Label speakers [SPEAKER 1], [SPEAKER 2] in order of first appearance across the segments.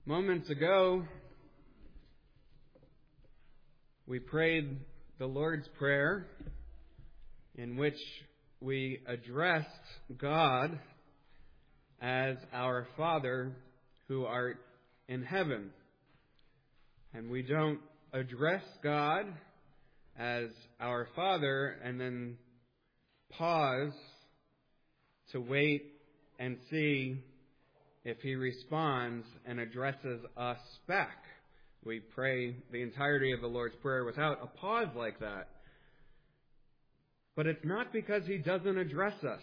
[SPEAKER 1] Moments ago, we prayed the Lord's Prayer, in which we addressed God as our Father who art in heaven. And we don't address God as our Father and then pause to wait and see if He responds and addresses us back. We pray the entirety of the Lord's Prayer without a pause like that. But it's not because He doesn't address us.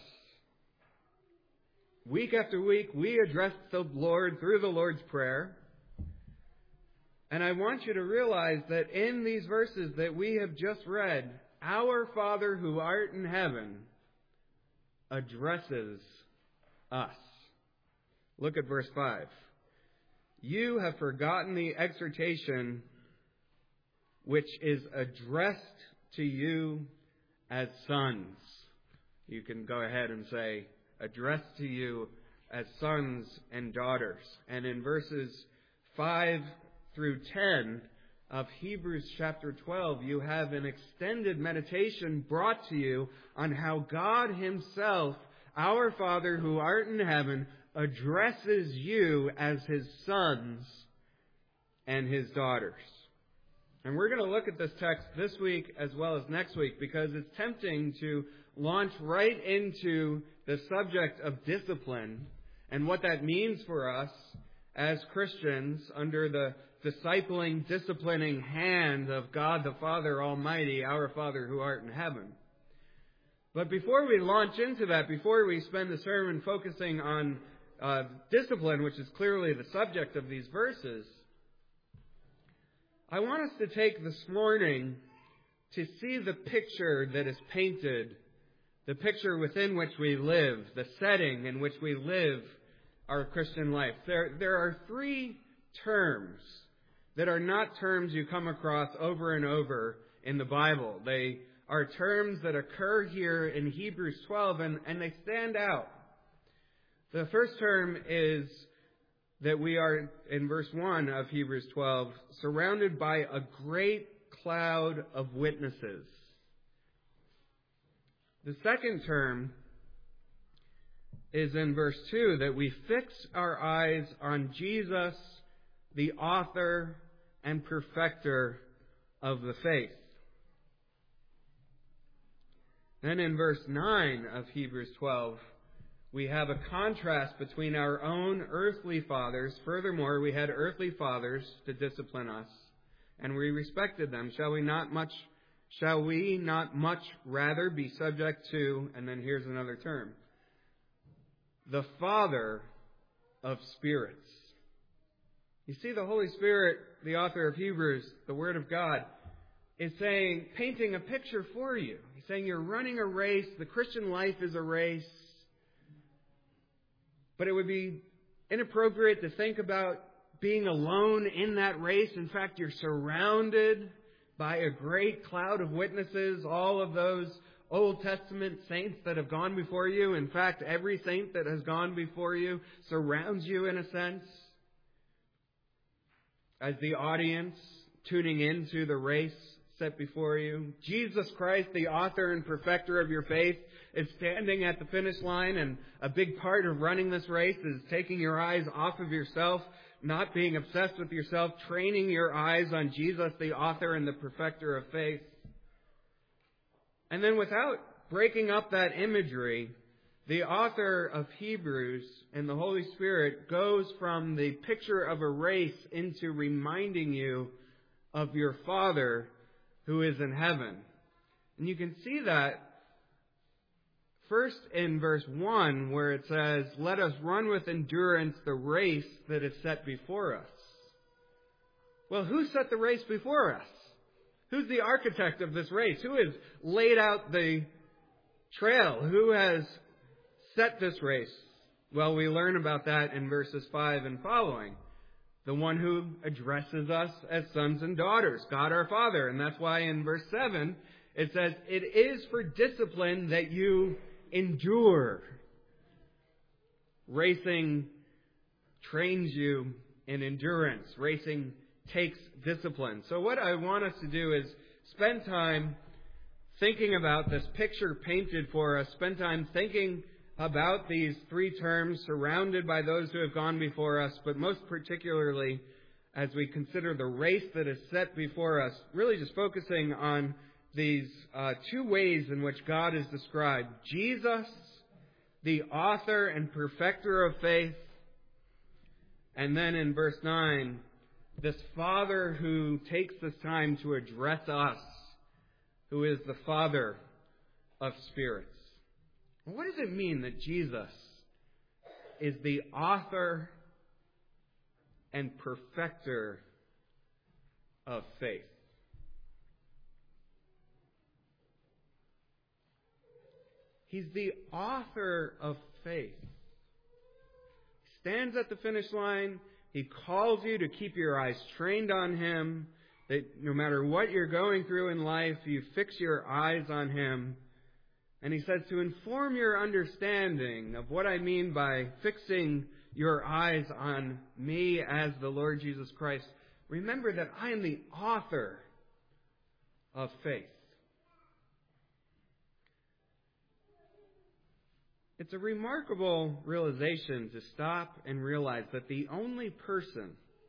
[SPEAKER 1] Week after week, we address the Lord through the Lord's Prayer. And I want you to realize that in these verses that we have just read, our Father who art in heaven addresses us. Look at verse 5. You have forgotten the exhortation which is addressed to you as sons. You can go ahead and say, addressed to you as sons and daughters. And in verses 5 through 10 of Hebrews chapter 12, you have an extended meditation brought to you on how God Himself, our Father who art in heaven, addresses you as His sons and His daughters. And we're going to look at this text this week as well as next week because it's tempting to launch right into the subject of discipline and what that means for us as Christians under the discipling, disciplining hand of God the Father Almighty, our Father who art in heaven. But before we launch into that, before we spend the sermon focusing on discipline, which is clearly the subject of these verses, I want us to take this morning to see the picture that is painted, the picture within which we live, the setting in which we live our Christian life. There are three terms that are not terms you come across over and over in the Bible. They are terms that occur here in Hebrews 12, and they stand out. The first term is that we are, in verse 1 of Hebrews 12, surrounded by a great cloud of witnesses. The second term is in verse 2, that we fix our eyes on Jesus, the author and perfecter of the faith. Then in verse 9 of Hebrews 12, we have a contrast between our own earthly fathers. Furthermore, we had earthly fathers to discipline us, and we respected them. Shall we not much rather be subject to, and then here's another term, the Father of spirits? You see, the Holy Spirit, the author of Hebrews, the Word of God, is saying, painting a picture for you. He's saying you're running a race. The Christian life is a race. But it would be inappropriate to think about being alone in that race. In fact, you're surrounded by a great cloud of witnesses, all of those Old Testament saints that have gone before you. In fact, every saint that has gone before you surrounds you in a sense as the audience tuning into the race set before you. Jesus Christ, the author and perfecter of your faith, is standing at the finish line, and a big part of running this race is taking your eyes off of yourself, not being obsessed with yourself, training your eyes on Jesus, the author and the perfecter of faith. And then without breaking up that imagery, the author of Hebrews and the Holy Spirit goes from the picture of a race into reminding you of your Father who is in heaven. And you can see that first in verse 1, where it says, let us run with endurance the race that is set before us. Well, who set the race before us? Who's the architect of this race? Who has laid out the trail? Who has set this race? Well, we learn about that in verses 5 and following. The one who addresses us as sons and daughters, God our Father. And that's why in verse 7, it says, it is for discipline that you endure. Racing trains you in endurance. Racing takes discipline. So what I want us to do is spend time thinking about this picture painted for us. Spend time thinking about these three terms, surrounded by those who have gone before us, but most particularly as we consider the race that is set before us, really just focusing on these two ways in which God is described. Jesus, the author and perfecter of faith, and then in verse 9, this Father who takes this time to address us, who is the Father of spirits. What does it mean that Jesus is the author and perfecter of faith? He's the author of faith. He stands at the finish line. He calls you to keep your eyes trained on Him, that no matter what you're going through in life, you fix your eyes on Him. And He says to inform your understanding of what I mean by fixing your eyes on me as the Lord Jesus Christ. Remember that I am the author of faith. It's a remarkable realization to stop and realize that the only person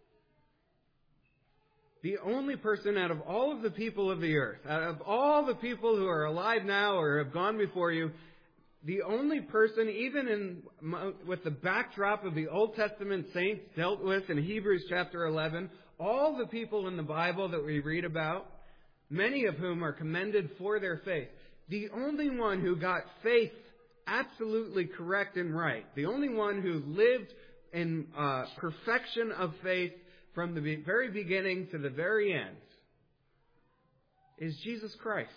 [SPEAKER 1] out of all of the people of the earth, out of all the people who are alive now or have gone before you, the only person, even with the backdrop of the Old Testament saints dealt with in Hebrews chapter 11, all the people in the Bible that we read about, many of whom are commended for their faith, the only one who got faith absolutely correct and right, the only one who lived in perfection of faith from the very beginning to the very end, is Jesus Christ.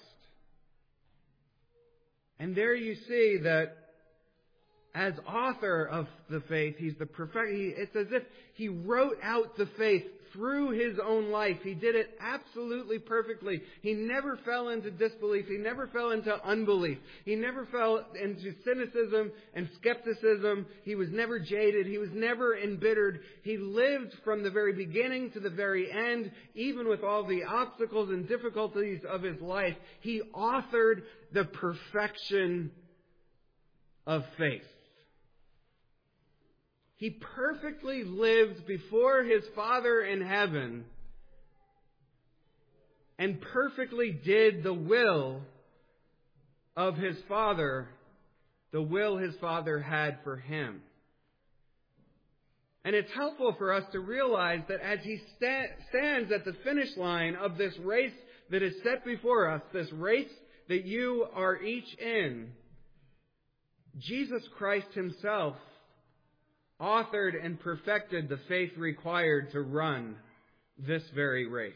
[SPEAKER 1] And there you see that as author of the faith, He's the perfect. It's as if He wrote out the faith through His own life. He did it absolutely perfectly. He never fell into disbelief. He never fell into unbelief. He never fell into cynicism and skepticism. He was never jaded. He was never embittered. He lived from the very beginning to the very end, even with all the obstacles and difficulties of His life. He authored the perfection of faith. He perfectly lived before His Father in heaven and perfectly did the will of His Father, the will His Father had for Him. And it's helpful for us to realize that as He stands at the finish line of this race that is set before us, this race that you are each in, Jesus Christ Himself authored and perfected the faith required to run this very race.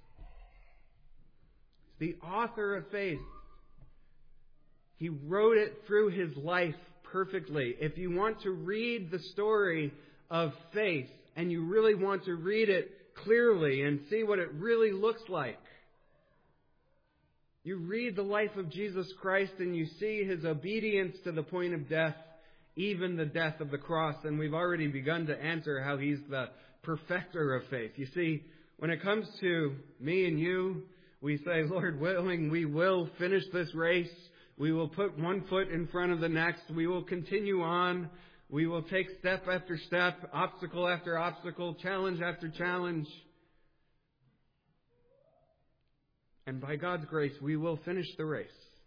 [SPEAKER 1] The author of faith. He wrote it through His life perfectly. If you want to read the story of faith and you really want to read it clearly and see what it really looks like, you read the life of Jesus Christ and you see His obedience to the point of death, even the death of the cross. And we've already begun to answer how He's the perfecter of faith. You see, when it comes to me and you, we say, Lord willing, we will finish this race. We will put one foot in front of the next. We will continue on. We will take step after step, obstacle after obstacle, challenge after challenge. And by God's grace, we will finish the race.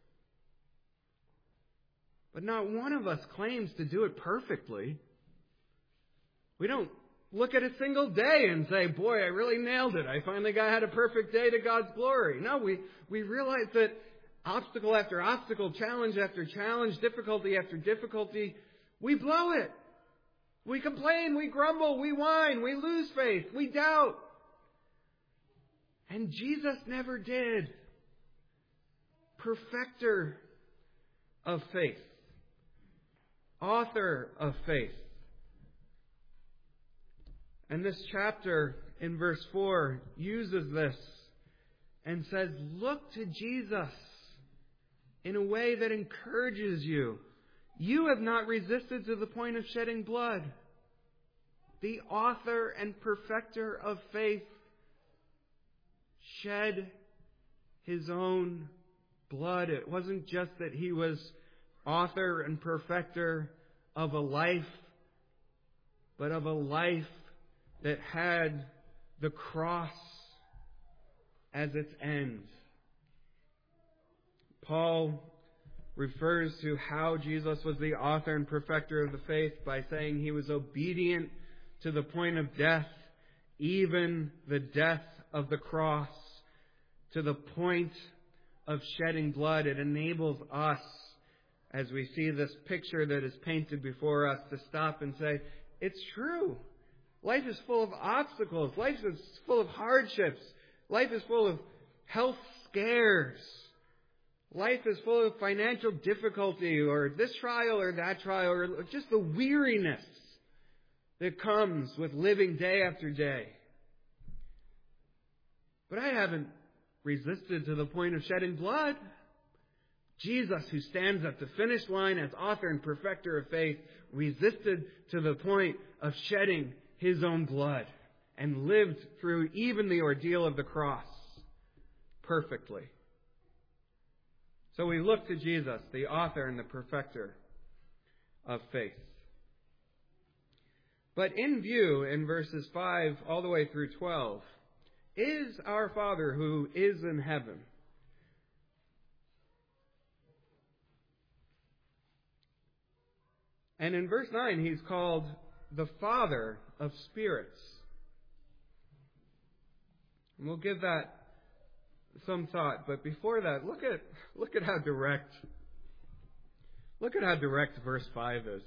[SPEAKER 1] But not one of us claims to do it perfectly. We don't look at a single day and say, boy, I really nailed it. I finally had a perfect day to God's glory. No, we realize that obstacle after obstacle, challenge after challenge, difficulty after difficulty, we blow it. We complain, we grumble, we whine, we lose faith, we doubt. And Jesus never did. Perfecter of faith. Author of faith. And this chapter in verse 4 uses this and says, look to Jesus in a way that encourages you. You have not resisted to the point of shedding blood. the author and perfecter of faith, shed His own blood. It wasn't just that He was author and perfecter of a life, but of a life that had the cross as its end. Paul refers to how Jesus was the author and perfecter of the faith by saying He was obedient to the point of death, even the death of the cross, to the point of shedding blood. It enables us, as we see this picture that is painted before us, to stop and say, it's true. Life is full of obstacles. Life is full of hardships. Life is full of health scares. Life is full of financial difficulty, or this trial or that trial, or just the weariness that comes with living day after day. But I haven't resisted to the point of shedding blood. Jesus, who stands at the finish line as author and perfecter of faith, resisted to the point of shedding His own blood and lived through even the ordeal of the cross perfectly. So we look to Jesus, the author and the perfecter of faith. But in view, in verses 5 all the way through 12, is our Father who is in heaven. And in verse 9, He's called the Father of spirits. And we'll give that some thought. But before that, look at how direct verse 5 is.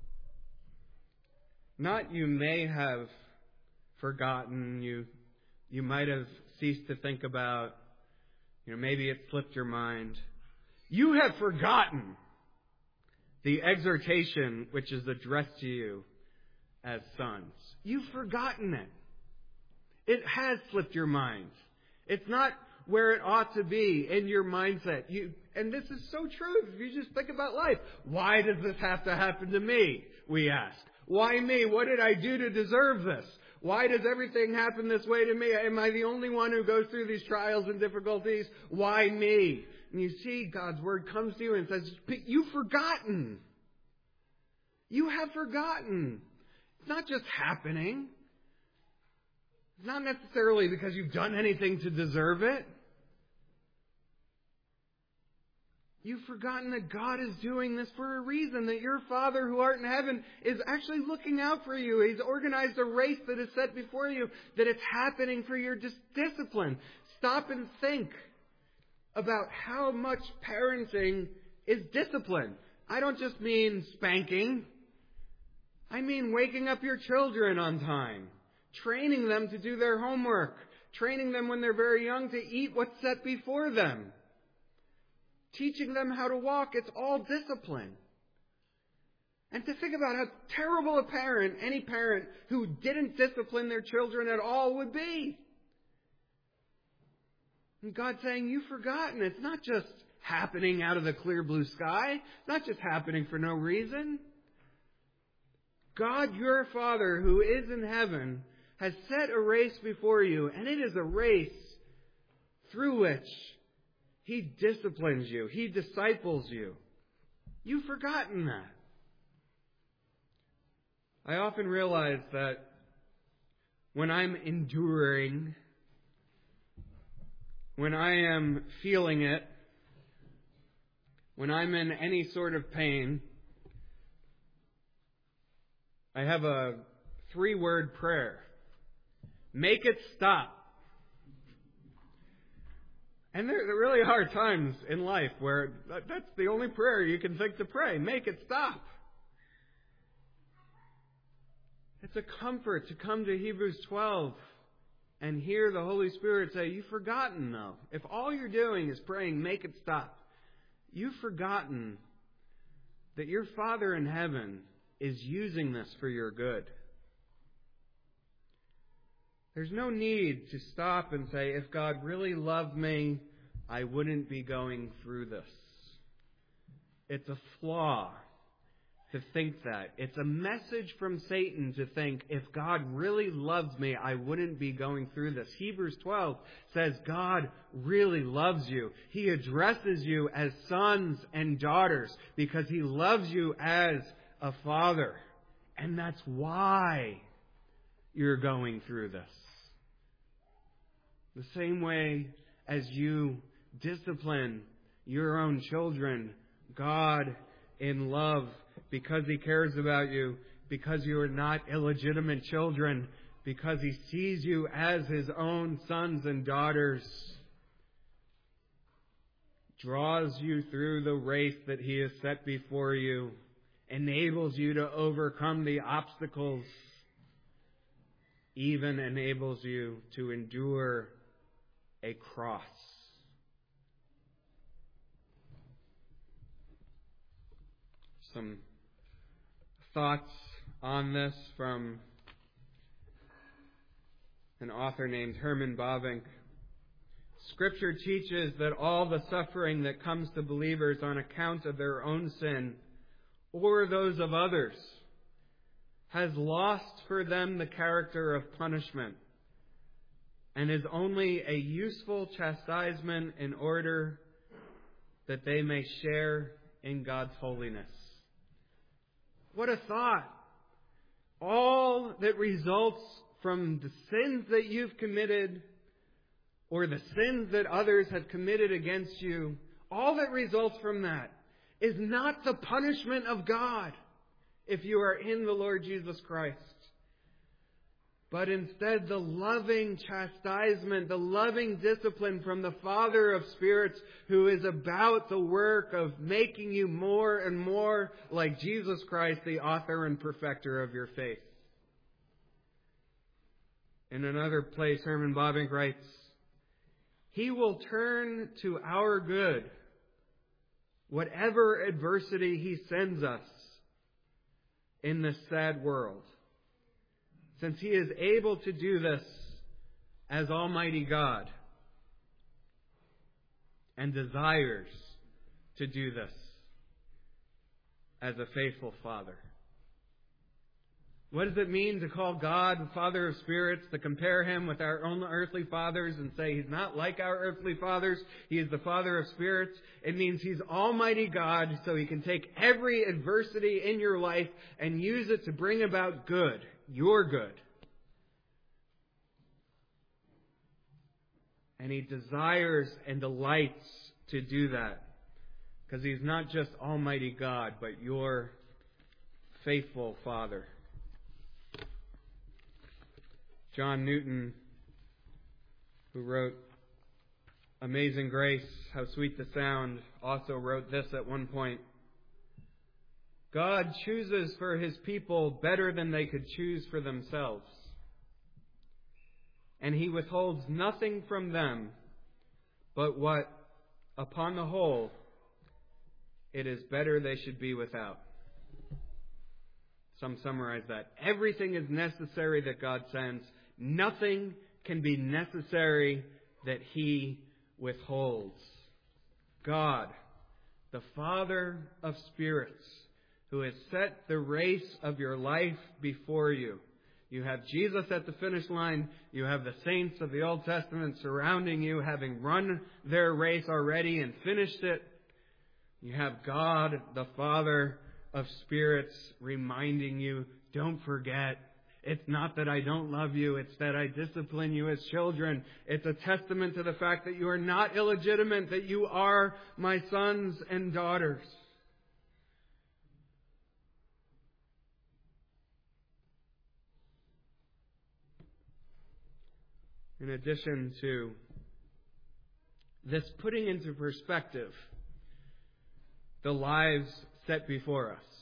[SPEAKER 1] Not you may have forgotten, you might have ceased to think about, maybe it slipped your mind. You have forgotten the exhortation which is addressed to you as sons. You've forgotten it. It has slipped your mind. It's not where it ought to be in your mindset. And this is so true if you just think about life. Why does this have to happen to me? We ask. Why me? What did I do to deserve this? Why does everything happen this way to me? Am I the only one who goes through these trials and difficulties? Why me? And you see God's Word comes to you and says, you've forgotten. You have forgotten. It's not just happening. It's not necessarily because you've done anything to deserve it. You've forgotten that God is doing this for a reason, that your Father who art in heaven is actually looking out for you. He's organized a race that is set before you, that it's happening for your discipline. Stop and think about how much parenting is discipline. I don't just mean spanking. I mean waking up your children on time, training them to do their homework, training them when they're very young to eat what's set before them. Teaching them how to walk, it's all discipline. And to think about how terrible any parent who didn't discipline their children at all would be. And God's saying, you've forgotten. It's not just happening out of the clear blue sky. It's not just happening for no reason. God, your Father who is in heaven, has set a race before you, and it is a race through which He disciplines you. He disciples you. You've forgotten that. I often realize that when I'm enduring, when I am feeling it, when I'm in any sort of pain, I have a 3-word prayer. Make it stop. And there really are times in life where that's the only prayer you can think to pray. Make it stop. It's a comfort to come to Hebrews 12 and hear the Holy Spirit say, you've forgotten though. If all you're doing is praying, make it stop. You've forgotten that your Father in heaven is using this for your good. There's no need to stop and say, if God really loved me, I wouldn't be going through this. It's a flaw. to think that. It's a message from Satan to think, if God really loves me, I wouldn't be going through this. Hebrews 12 says God really loves you. He addresses you as sons and daughters because He loves you as a father. And that's why you're going through this. The same way as you discipline your own children, God in love, because He cares about you, because you are not illegitimate children, because He sees you as His own sons and daughters, draws you through the race that He has set before you, enables you to overcome the obstacles, even enables you to endure a cross. Some thoughts on this from an author named Herman Bavinck. Scripture teaches that all the suffering that comes to believers on account of their own sin or those of others has lost for them the character of punishment and is only a useful chastisement in order that they may share in God's holiness. What a thought! All that results from the sins that you've committed or the sins that others have committed against you, all that results from that is not the punishment of God if you are in the Lord Jesus Christ, but instead the loving chastisement, the loving discipline from the Father of spirits, who is about the work of making you more and more like Jesus Christ, the author and perfecter of your faith. In another place, Herman Bavinck writes, He will turn to our good whatever adversity He sends us in this sad world, since He is able to do this as Almighty God and desires to do this as a faithful Father. What does it mean to call God the Father of spirits, to compare Him with our own earthly fathers and say He's not like our earthly fathers, He is the Father of spirits? It means He's Almighty God, so He can take every adversity in your life and use it to bring about good, your good. And He desires and delights to do that, because He's not just Almighty God, but your faithful Father. John Newton, who wrote Amazing Grace, How Sweet the Sound, also wrote this at one point. God chooses for His people better than they could choose for themselves. And He withholds nothing from them but what, upon the whole, it is better they should be without. Some summarize that. Everything is necessary that God sends. Nothing can be necessary that He withholds. God, the Father of spirits, who has set the race of your life before you. You have Jesus at the finish line. You have the saints of the Old Testament surrounding you, having run their race already and finished it. You have God, the Father of spirits, reminding you, don't forget, it's not that I don't love you, it's that I discipline you as children. It's a testament to the fact that you are not illegitimate, that you are my sons and daughters. In addition to this putting into perspective the lives set before us,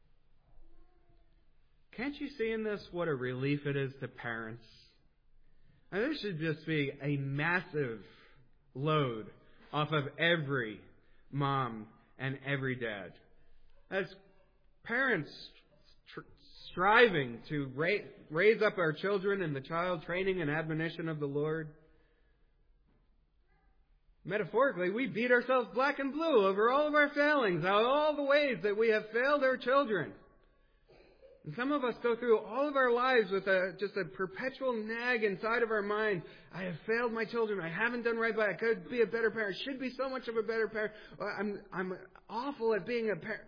[SPEAKER 1] can't you see in this what a relief it is to parents? And this should just be a massive load off of every mom and every dad. As parents striving to raise up our children in the child training and admonition of the Lord, metaphorically, we beat ourselves black and blue over all of our failings, all the ways that we have failed our children. And some of us go through all of our lives with just a perpetual nag inside of our mind. I have failed my children. I haven't done right by it. I could be a better parent. Should be so much of a better parent. I'm awful at being a parent.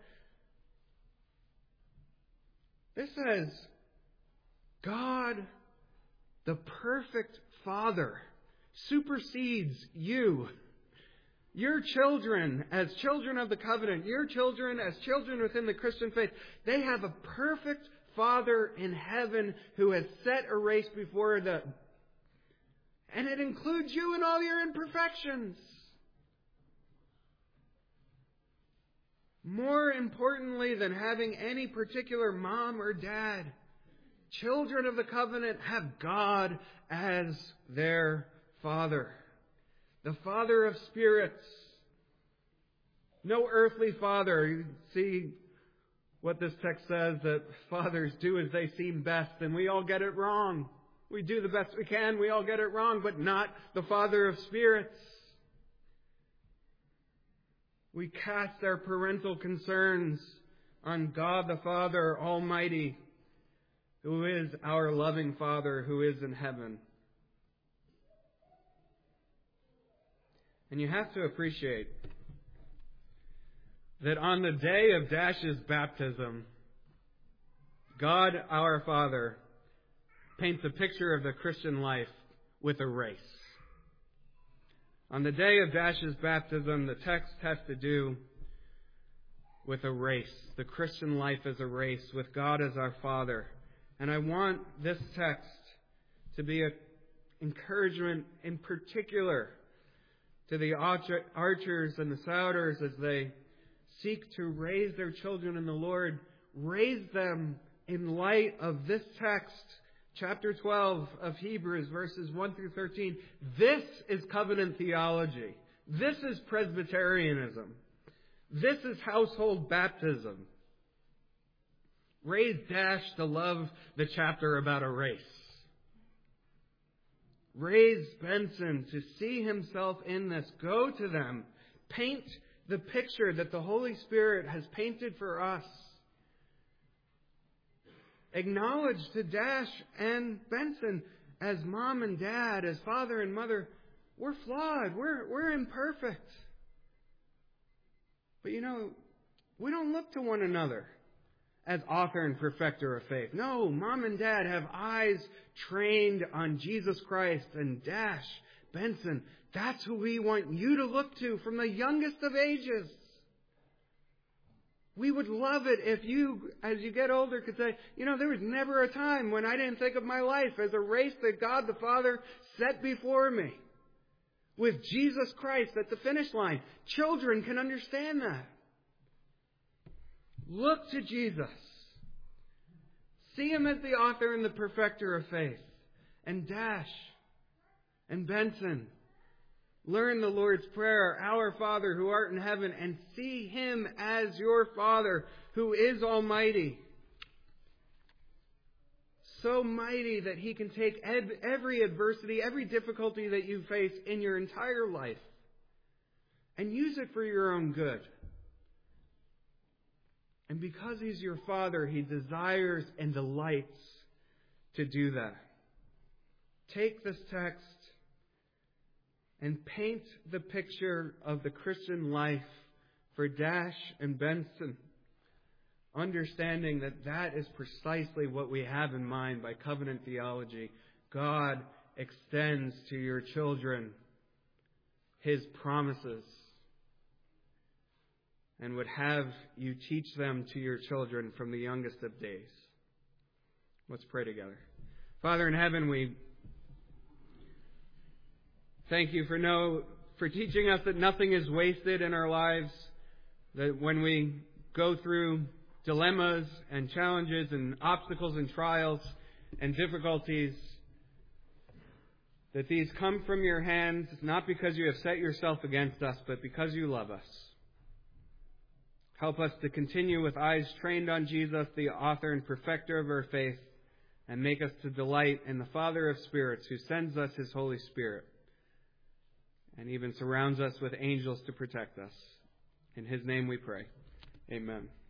[SPEAKER 1] This says, God, the perfect Father, supersedes you. Your children, as children of the covenant, your children, as children within the Christian faith, they have a perfect Father in heaven who has set a race before them. And it includes you in all your imperfections. More importantly than having any particular mom or dad, children of the covenant have God as their Father. The Father of spirits. No earthly father. You see what this text says, that fathers do as they seem best, and we all get it wrong. We do the best we can, we all get it wrong, but not the Father of spirits. We cast our parental concerns on God the Father Almighty, who is our loving Father who is in heaven. And you have to appreciate that on the day of Dash's baptism, God our Father paints a picture of the Christian life with a race. On the day of Dash's baptism, the text has to do with a race. The Christian life is a race with God as our Father. And I want this text to be an encouragement in particular to the archers and the Souders as they seek to raise their children in the Lord. Raise them in light of this text, chapter 12 of Hebrews, verses 1 through 13. This is covenant theology. This is Presbyterianism. This is household baptism. Raise Dash to love the chapter about a race. Raise Benson to see himself in this. Go to them. Paint the picture that the Holy Spirit has painted for us. Acknowledge to Dash and Benson, as mom and dad, as father and mother, we're flawed. We're imperfect. But we don't look to one another as author and perfecter of faith. No, mom and dad have eyes trained on Jesus Christ, and Dash, Benson, that's who we want you to look to from the youngest of ages. We would love it if you, as you get older, could say, there was never a time when I didn't think of my life as a race that God the Father set before me, with Jesus Christ at the finish line. Children can understand that. Look to Jesus. See Him as the author and the perfecter of faith. And Dash and Benson, learn the Lord's Prayer, Our Father who art in heaven, and see Him as your Father who is almighty. So mighty that He can take every adversity, every difficulty that you face in your entire life and use it for your own good. And because He's your Father, He desires and delights to do that. Take this text and paint the picture of the Christian life for Dash and Benson, understanding that that is precisely what we have in mind by covenant theology. God extends to your children His promises and would have you teach them to your children from the youngest of days. Let's pray together. Father in heaven, we thank You for teaching us that nothing is wasted in our lives, that when we go through dilemmas and challenges and obstacles and trials and difficulties, that these come from Your hands, not because You have set Yourself against us, but because You love us. Help us to continue with eyes trained on Jesus, the author and perfecter of our faith, and make us to delight in the Father of spirits who sends us His Holy Spirit and even surrounds us with angels to protect us. In His name we pray. Amen.